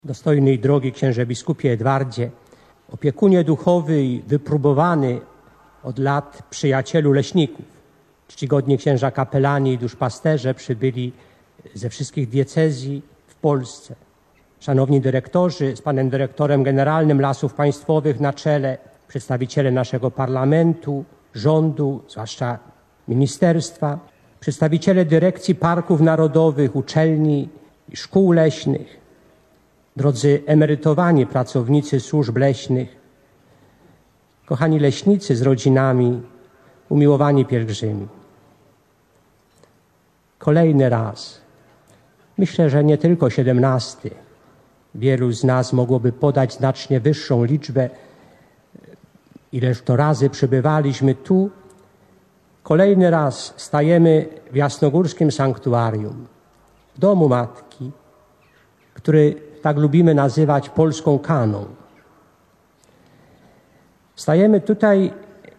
Dostojny i drogi księże biskupie Edwardzie, opiekunie duchowy i wypróbowany od lat przyjacielu leśników, czcigodni księża kapelani i duszpasterze przybyli ze wszystkich diecezji w Polsce. Szanowni dyrektorzy, z panem dyrektorem generalnym Lasów Państwowych na czele, przedstawiciele naszego parlamentu, rządu, zwłaszcza ministerstwa, przedstawiciele dyrekcji parków narodowych, uczelni i szkół leśnych, drodzy emerytowani pracownicy służb leśnych, kochani leśnicy z rodzinami, umiłowani pielgrzymi. Kolejny raz, myślę, że nie tylko 17, wielu z nas mogłoby podać znacznie wyższą liczbę, ileż to razy przybywaliśmy tu. Kolejny raz stajemy w jasnogórskim sanktuarium, w domu Matki, który tak lubimy nazywać polską Kaną. Stajemy tutaj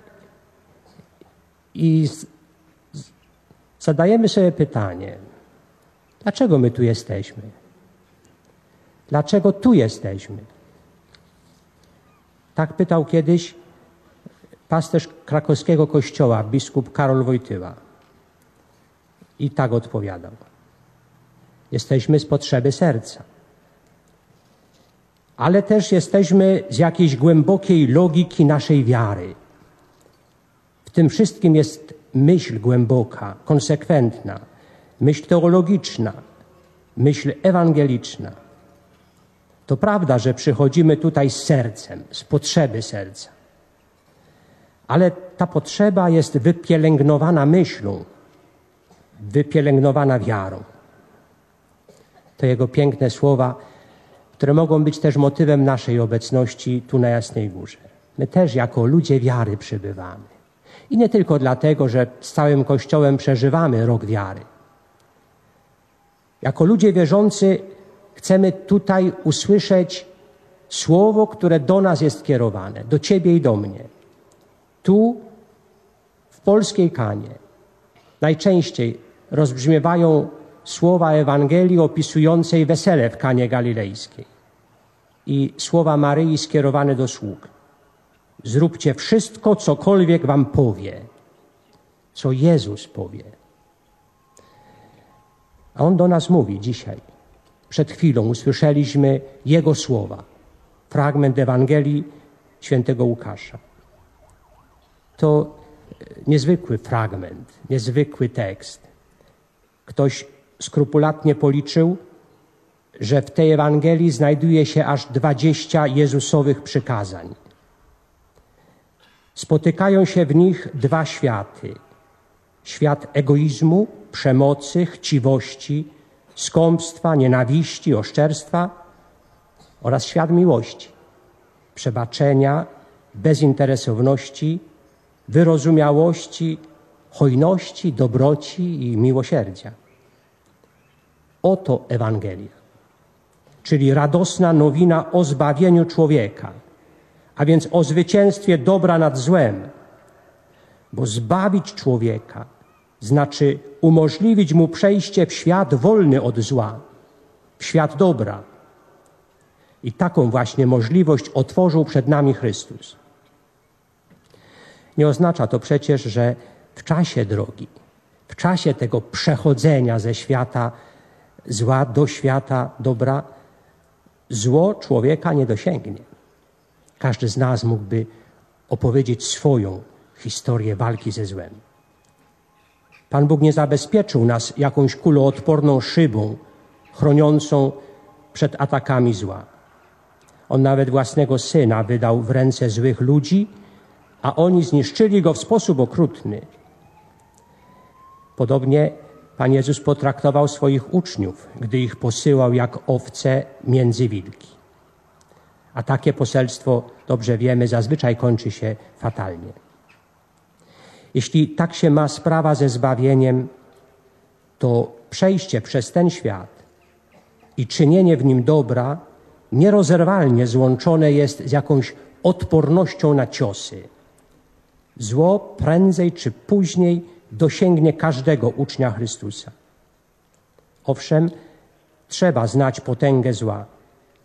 i zadajemy sobie pytanie, dlaczego my tu jesteśmy? Dlaczego tu jesteśmy? Tak pytał kiedyś pasterz krakowskiego kościoła, biskup Karol Wojtyła. I tak odpowiadał. Jesteśmy z potrzeby serca. Ale też jesteśmy z jakiejś głębokiej logiki naszej wiary. W tym wszystkim jest myśl głęboka, konsekwentna, myśl teologiczna, myśl ewangeliczna. To prawda, że przychodzimy tutaj z sercem, z potrzeby serca. Ale ta potrzeba jest wypielęgnowana myślą, wypielęgnowana wiarą. To jego piękne słowa, które mogą być też motywem naszej obecności tu na Jasnej Górze. My też jako ludzie wiary przybywamy. I nie tylko dlatego, że z całym Kościołem przeżywamy rok wiary. Jako ludzie wierzący chcemy tutaj usłyszeć słowo, które do nas jest kierowane, do ciebie i do mnie. Tu, w polskiej Kanie, najczęściej rozbrzmiewają słowa Ewangelii opisującej wesele w Kanie Galilejskiej i słowa Maryi skierowane do sług. Zróbcie wszystko, cokolwiek wam powie, co Jezus powie. A On do nas mówi dzisiaj. Przed chwilą usłyszeliśmy Jego słowa. Fragment Ewangelii świętego Łukasza. To niezwykły fragment, niezwykły tekst. Ktoś skrupulatnie policzył, że w tej Ewangelii znajduje się aż 20 Jezusowych przykazań. Spotykają się w nich dwa światy. Świat egoizmu, przemocy, chciwości, skąpstwa, nienawiści, oszczerstwa oraz świat miłości, przebaczenia, bezinteresowności, wyrozumiałości, hojności, dobroci i miłosierdzia. Oto Ewangelia, czyli radosna nowina o zbawieniu człowieka, a więc o zwycięstwie dobra nad złem, bo zbawić człowieka znaczy umożliwić mu przejście w świat wolny od zła, w świat dobra. I taką właśnie możliwość otworzył przed nami Chrystus. Nie oznacza to przecież, że w czasie drogi, w czasie tego przechodzenia ze świata zła do świata dobra, zło człowieka nie dosięgnie. Każdy z nas mógłby opowiedzieć swoją historię walki ze złem. Pan Bóg nie zabezpieczył nas jakąś kuloodporną szybą chroniącą przed atakami zła. On nawet własnego Syna wydał w ręce złych ludzi, a oni zniszczyli Go w sposób okrutny. Podobnie Pan Jezus potraktował swoich uczniów, gdy ich posyłał jak owce między wilki. A takie poselstwo, dobrze wiemy, zazwyczaj kończy się fatalnie. Jeśli tak się ma sprawa ze zbawieniem, to przejście przez ten świat i czynienie w nim dobra nierozerwalnie złączone jest z jakąś odpornością na ciosy. Zło prędzej czy później dosięgnie każdego ucznia Chrystusa. Owszem, trzeba znać potęgę zła,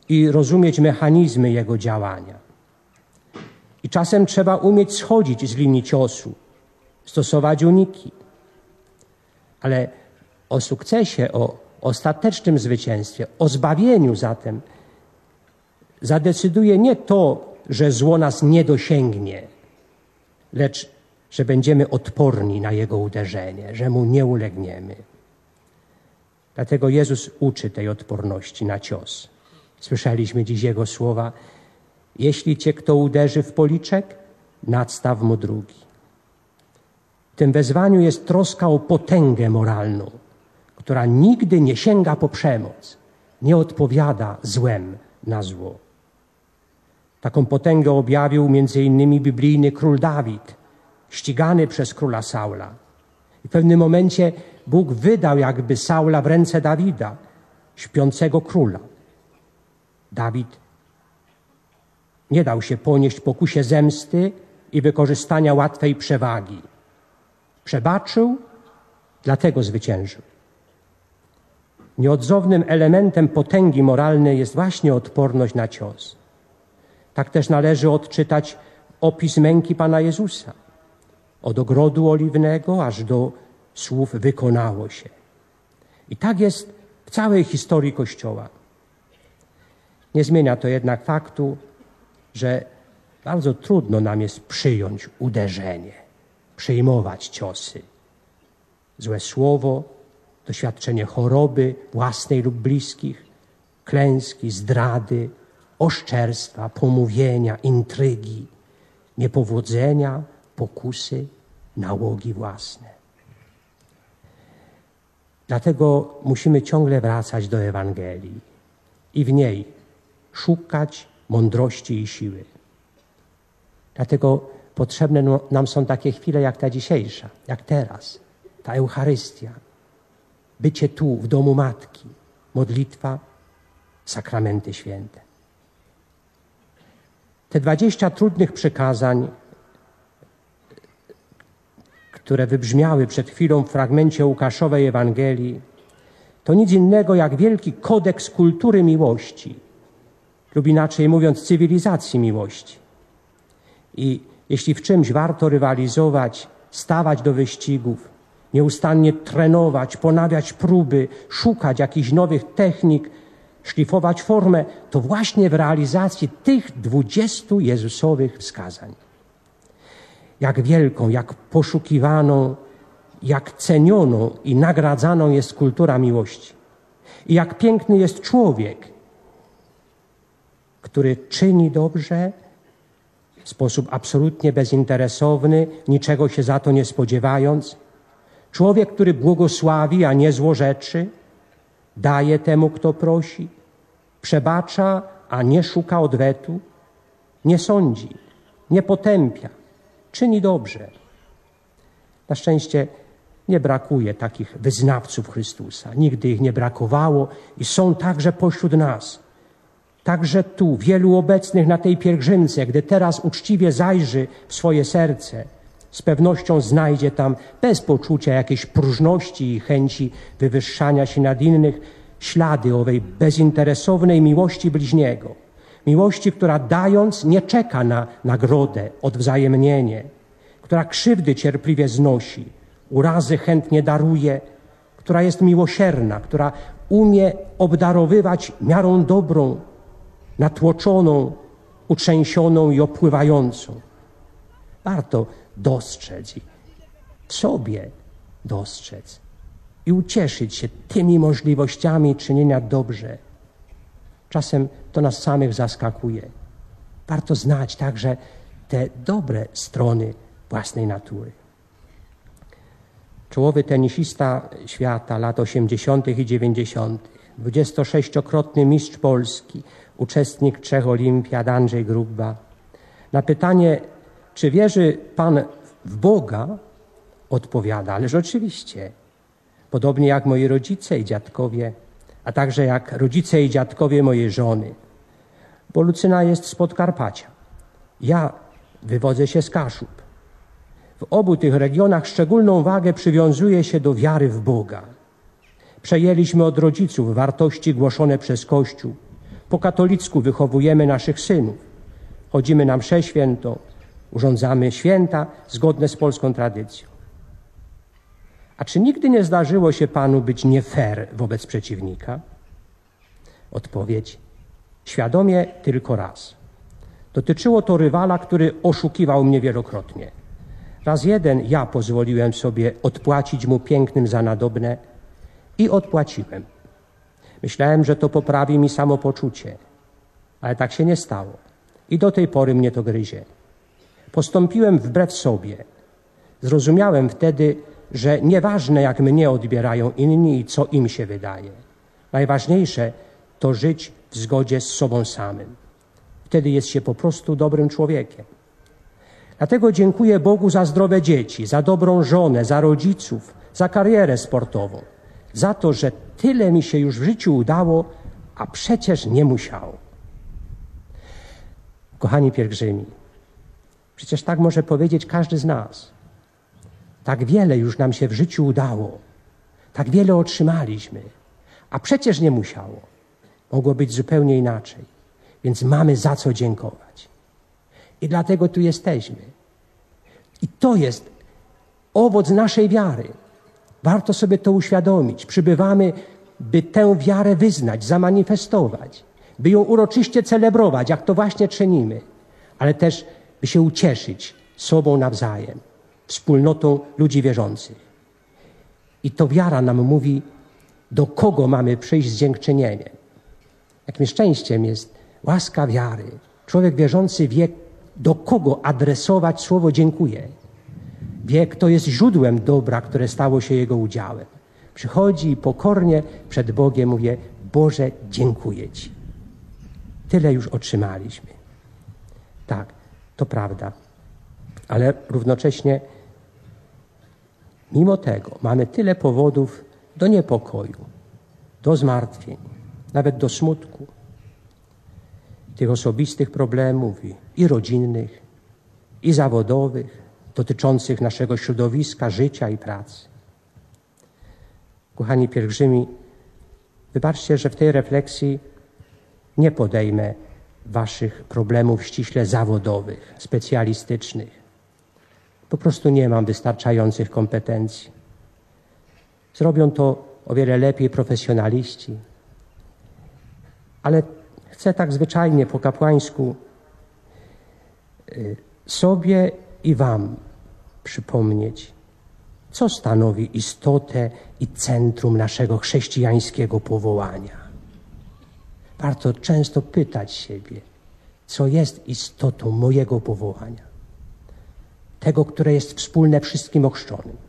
i rozumieć mechanizmy jego działania. I czasem trzeba umieć schodzić z linii ciosu, stosować uniki. Ale o sukcesie, o ostatecznym zwycięstwie, o zbawieniu zatem zadecyduje nie to, że zło nas nie dosięgnie, lecz że będziemy odporni na jego uderzenie, że mu nie ulegniemy. Dlatego Jezus uczy tej odporności na cios. Słyszeliśmy dziś Jego słowa: jeśli cię kto uderzy w policzek, nadstaw mu drugi. W tym wezwaniu jest troska o potęgę moralną, która nigdy nie sięga po przemoc, nie odpowiada złem na zło. Taką potęgę objawił m.in. biblijny król Dawid, ścigany przez króla Saula. I w pewnym momencie Bóg wydał jakby Saula w ręce Dawida, śpiącego króla. Dawid nie dał się ponieść pokusie zemsty i wykorzystania łatwej przewagi. Przebaczył, dlatego zwyciężył. Nieodzownym elementem potęgi moralnej jest właśnie odporność na cios. Tak też należy odczytać opis męki Pana Jezusa. Od ogrodu oliwnego aż do słów wykonało się. I tak jest w całej historii Kościoła. Nie zmienia to jednak faktu, że bardzo trudno nam jest przyjąć uderzenie, przyjmować ciosy. Złe słowo, doświadczenie choroby własnej lub bliskich, klęski, zdrady, oszczerstwa, pomówienia, intrygi, niepowodzenia, pokusy, nałogi własne. Dlatego musimy ciągle wracać do Ewangelii i w niej szukać mądrości i siły. Dlatego potrzebne nam są takie chwile jak ta dzisiejsza, jak teraz, ta Eucharystia, bycie tu, w domu Matki, modlitwa, sakramenty święte. Te 20 trudnych przykazań, które wybrzmiały przed chwilą w fragmencie Łukaszowej Ewangelii, to nic innego jak wielki kodeks kultury miłości, lub inaczej mówiąc cywilizacji miłości. I jeśli w czymś warto rywalizować, stawać do wyścigów, nieustannie trenować, ponawiać próby, szukać jakichś nowych technik, szlifować formę, to właśnie w realizacji tych 20 Jezusowych wskazań. Jak wielką, jak poszukiwaną, jak cenioną i nagradzaną jest kultura miłości. I jak piękny jest człowiek, który czyni dobrze w sposób absolutnie bezinteresowny, niczego się za to nie spodziewając. Człowiek, który błogosławi, a nie złorzeczy, daje temu, kto prosi, przebacza, a nie szuka odwetu, nie sądzi, nie potępia, czyni dobrze. Na szczęście nie brakuje takich wyznawców Chrystusa. Nigdy ich nie brakowało i są także pośród nas. Także tu, wielu obecnych na tej pielgrzymce, gdy teraz uczciwie zajrzy w swoje serce, z pewnością znajdzie tam, bez poczucia jakiejś próżności i chęci wywyższania się nad innych, ślady owej bezinteresownej miłości bliźniego. Miłości, która dając nie czeka na nagrodę, odwzajemnienie, która krzywdy cierpliwie znosi, urazy chętnie daruje, która jest miłosierna, która umie obdarowywać miarą dobrą, natłoczoną, utrzęsioną i opływającą. Warto dostrzec i w sobie dostrzec i ucieszyć się tymi możliwościami czynienia dobrze. Czasem to nas samych zaskakuje. Warto znać także te dobre strony własnej natury. Czołowy tenisista świata lat 80. i 90., 26-krotny mistrz Polski, uczestnik 3 olimpiad Andrzej Grubba. Na pytanie, czy wierzy pan w Boga, odpowiada, ależ oczywiście. Podobnie jak moi rodzice i dziadkowie, a także jak rodzice i dziadkowie mojej żony. Bo Lucyna jest z Podkarpacia. Ja wywodzę się z Kaszub. W obu tych regionach szczególną wagę przywiązuje się do wiary w Boga. Przejęliśmy od rodziców wartości głoszone przez Kościół. Po katolicku wychowujemy naszych synów. Chodzimy na mszę świętą, urządzamy święta zgodne z polską tradycją. A czy nigdy nie zdarzyło się panu być nie fair wobec przeciwnika? Odpowiedź: świadomie tylko raz. Dotyczyło to rywala, który oszukiwał mnie wielokrotnie. Raz jeden ja pozwoliłem sobie odpłacić mu pięknym za nadobne i odpłaciłem. Myślałem, że to poprawi mi samopoczucie, ale tak się nie stało i do tej pory mnie to gryzie. Postąpiłem wbrew sobie. Zrozumiałem wtedy, że nieważne jak mnie odbierają inni i co im się wydaje. Najważniejsze to żyć w zgodzie z sobą samym. Wtedy jest się po prostu dobrym człowiekiem. Dlatego dziękuję Bogu za zdrowe dzieci, za dobrą żonę, za rodziców, za karierę sportową, za to, że tyle mi się już w życiu udało, a przecież nie musiało. Kochani pielgrzymi, przecież tak może powiedzieć każdy z nas. Tak wiele już nam się w życiu udało, tak wiele otrzymaliśmy, a przecież nie musiało. Mogło być zupełnie inaczej, więc mamy za co dziękować. I dlatego tu jesteśmy. I to jest owoc naszej wiary. Warto sobie to uświadomić. Przybywamy, by tę wiarę wyznać, zamanifestować, by ją uroczyście celebrować, jak to właśnie czynimy, ale też by się ucieszyć sobą nawzajem, wspólnotą ludzi wierzących. I to wiara nam mówi, do kogo mamy przyjść z dziękczynieniem. Jakim szczęściem jest łaska wiary. Człowiek wierzący wie, do kogo adresować słowo dziękuję. Wie, kto jest źródłem dobra, które stało się jego udziałem. Przychodzi i pokornie przed Bogiem mówi: Boże, dziękuję Ci. Tyle już otrzymaliśmy. Tak, to prawda. Ale równocześnie mimo tego mamy tyle powodów do niepokoju, do zmartwień, nawet do smutku. Tych osobistych problemów i rodzinnych, i zawodowych, dotyczących naszego środowiska, życia i pracy. Kochani pielgrzymi, wybaczcie, że w tej refleksji nie podejmę waszych problemów ściśle zawodowych, specjalistycznych. Po prostu nie mam wystarczających kompetencji. Zrobią to o wiele lepiej profesjonaliści. Ale chcę tak zwyczajnie po kapłańsku sobie i wam przypomnieć, co stanowi istotę i centrum naszego chrześcijańskiego powołania. Warto często pytać siebie, co jest istotą mojego powołania, tego, które jest wspólne wszystkim ochrzczonym.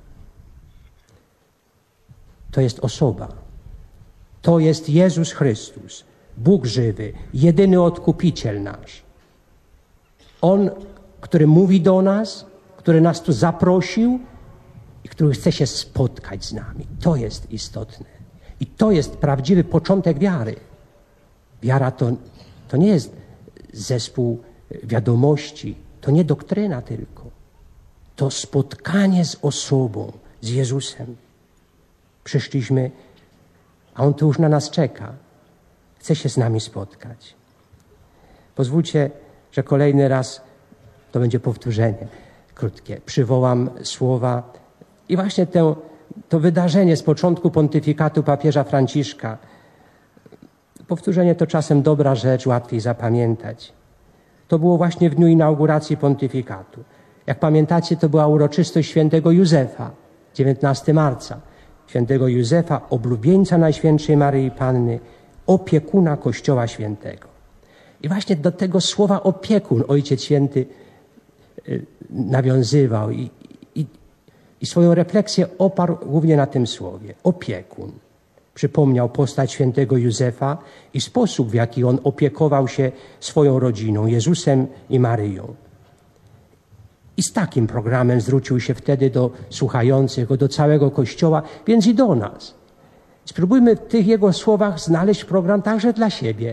To jest osoba. To jest Jezus Chrystus, Bóg żywy, jedyny Odkupiciel nasz. On, który mówi do nas, który nas tu zaprosił i który chce się spotkać z nami. To jest istotne. I to jest prawdziwy początek wiary. Wiara to nie jest zespół wiadomości, to nie doktryna tylko. To spotkanie z osobą, z Jezusem. Przyszliśmy, a On tu już na nas czeka. Chce się z nami spotkać. Pozwólcie, że kolejny raz, to będzie powtórzenie krótkie, przywołam słowa i właśnie to wydarzenie z początku pontyfikatu papieża Franciszka. Powtórzenie to czasem dobra rzecz, łatwiej zapamiętać. To było właśnie w dniu inauguracji pontyfikatu. Jak pamiętacie, to była uroczystość świętego Józefa, 19 marca. Świętego Józefa, oblubieńca Najświętszej Maryi Panny, opiekuna Kościoła Świętego. I właśnie do tego słowa opiekun Ojciec Święty nawiązywał i swoją refleksję oparł głównie na tym słowie. Opiekun. Przypomniał postać świętego Józefa i sposób, w jaki on opiekował się swoją rodziną, Jezusem i Maryją. I z takim programem zwrócił się wtedy do słuchających, do całego Kościoła, więc i do nas. Spróbujmy w tych jego słowach znaleźć program także dla siebie.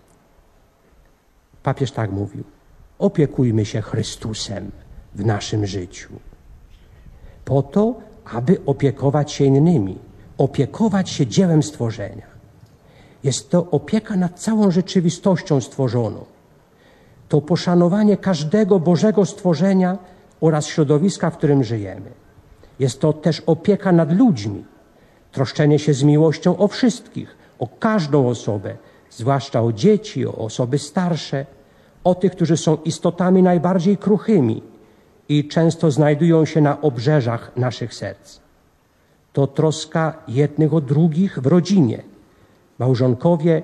Papież tak mówił: opiekujmy się Chrystusem w naszym życiu. Po to, aby opiekować się innymi, opiekować się dziełem stworzenia. Jest to opieka nad całą rzeczywistością stworzoną. To poszanowanie każdego Bożego stworzenia oraz środowiska, w którym żyjemy. Jest to też opieka nad ludźmi, troszczenie się z miłością o wszystkich, o każdą osobę, zwłaszcza o dzieci, o osoby starsze, o tych, którzy są istotami najbardziej kruchymi i często znajdują się na obrzeżach naszych serc. To troska jednych o drugich w rodzinie. Małżonkowie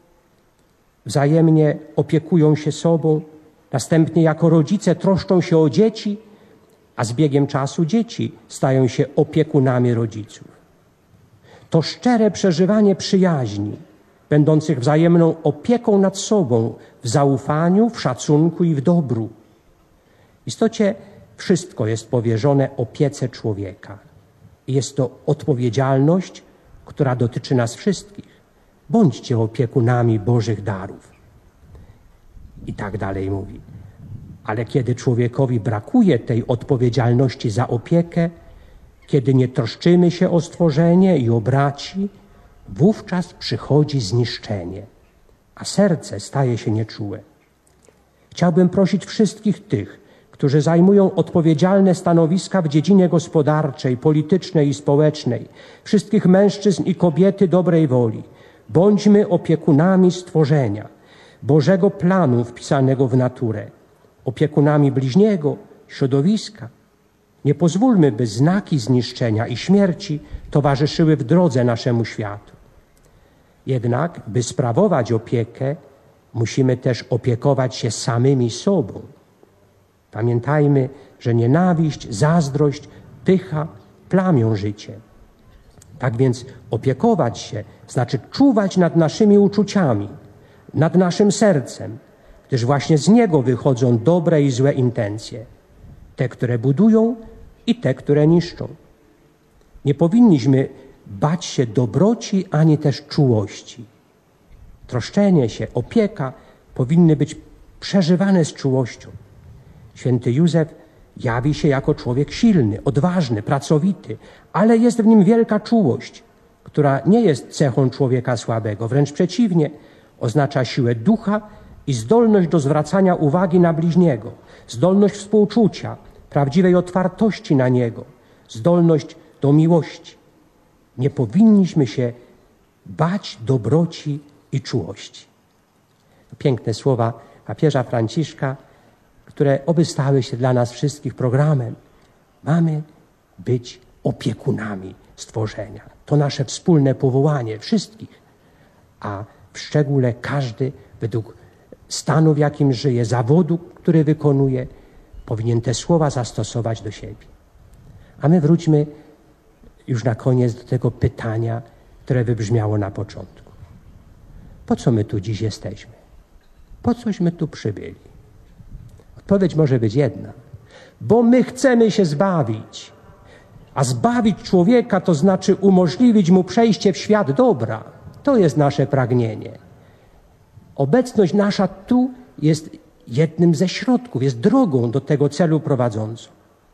wzajemnie opiekują się sobą, następnie jako rodzice troszczą się o dzieci, a z biegiem czasu dzieci stają się opiekunami rodziców. To szczere przeżywanie przyjaźni, będących wzajemną opieką nad sobą, w zaufaniu, w szacunku i w dobru. W istocie wszystko jest powierzone opiece człowieka. Jest to odpowiedzialność, która dotyczy nas wszystkich. Bądźcie opiekunami Bożych darów. I tak dalej mówi. Ale kiedy człowiekowi brakuje tej odpowiedzialności za opiekę, kiedy nie troszczymy się o stworzenie i o braci, wówczas przychodzi zniszczenie, a serce staje się nieczułe. Chciałbym prosić wszystkich tych, którzy zajmują odpowiedzialne stanowiska w dziedzinie gospodarczej, politycznej i społecznej, wszystkich mężczyzn i kobiety dobrej woli, bądźmy opiekunami stworzenia, Bożego planu wpisanego w naturę, opiekunami bliźniego, środowiska. Nie pozwólmy, by znaki zniszczenia i śmierci towarzyszyły w drodze naszemu światu. Jednak, by sprawować opiekę, musimy też opiekować się samymi sobą. Pamiętajmy, że nienawiść, zazdrość, pycha plamią życie. Tak więc opiekować się znaczy czuwać nad naszymi uczuciami, nad naszym sercem, gdyż właśnie z niego wychodzą dobre i złe intencje, te, które budują i te, które niszczą. Nie powinniśmy bać się dobroci ani też czułości. Troszczenie się, opieka powinny być przeżywane z czułością. Święty Józef jawi się jako człowiek silny, odważny, pracowity, ale jest w nim wielka czułość, która nie jest cechą człowieka słabego. Wręcz przeciwnie, oznacza siłę ducha i zdolność do zwracania uwagi na bliźniego, zdolność współczucia, prawdziwej otwartości na niego, zdolność do miłości. Nie powinniśmy się bać dobroci i czułości. Piękne słowa papieża Franciszka, które oby stały się dla nas wszystkich programem. Mamy być opiekunami stworzenia. To nasze wspólne powołanie wszystkich, a w szczególe każdy według stanu, w jakim żyje, zawodu, który wykonuje, powinien te słowa zastosować do siebie. A my wróćmy już na koniec do tego pytania, które wybrzmiało na początku. Po co my tu dziś jesteśmy? Po cośmy tu przybyli? Odpowiedź może być jedna. Bo my chcemy się zbawić. A zbawić człowieka to znaczy umożliwić mu przejście w świat dobra. To jest nasze pragnienie. Obecność nasza tu jest jednym ze środków, jest drogą do tego celu prowadzącą.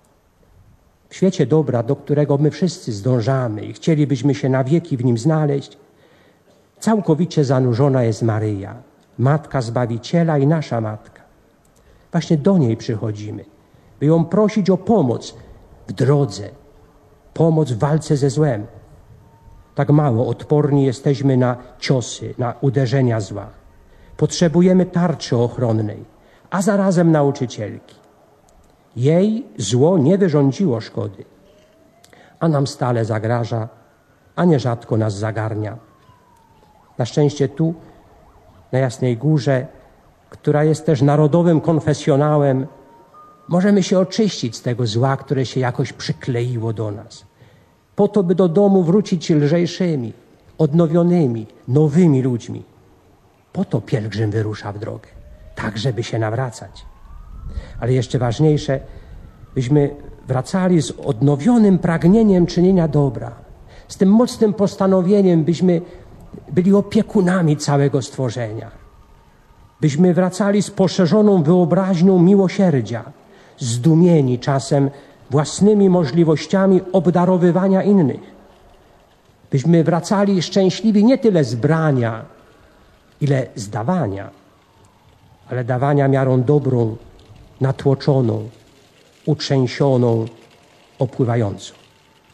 W świecie dobra, do którego my wszyscy zdążamy i chcielibyśmy się na wieki w nim znaleźć, całkowicie zanurzona jest Maryja, Matka Zbawiciela i nasza Matka. Właśnie do niej przychodzimy, by ją prosić o pomoc w drodze, pomoc w walce ze złem. Tak mało odporni jesteśmy na ciosy, na uderzenia zła. Potrzebujemy tarczy ochronnej, a zarazem nauczycielki. Jej zło nie wyrządziło szkody, a nam stale zagraża, a nierzadko nas zagarnia. Na szczęście tu, na Jasnej Górze, która jest też narodowym konfesjonałem, możemy się oczyścić z tego zła, które się jakoś przykleiło do nas. Po to, by do domu wrócić lżejszymi, odnowionymi, nowymi ludźmi. Po to pielgrzym wyrusza w drogę, tak żeby się nawracać. Ale jeszcze ważniejsze, byśmy wracali z odnowionym pragnieniem czynienia dobra, z tym mocnym postanowieniem, byśmy byli opiekunami całego stworzenia, byśmy wracali z poszerzoną wyobraźnią miłosierdzia, zdumieni czasem własnymi możliwościami obdarowywania innych, byśmy wracali szczęśliwi nie tyle z brania, ile z dawania, ale dawania miarą dobrą, natłoczoną, utrzęsioną, opływającą.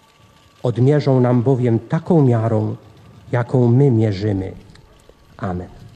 Odmierzą nam bowiem taką miarą, jaką my mierzymy. Amen.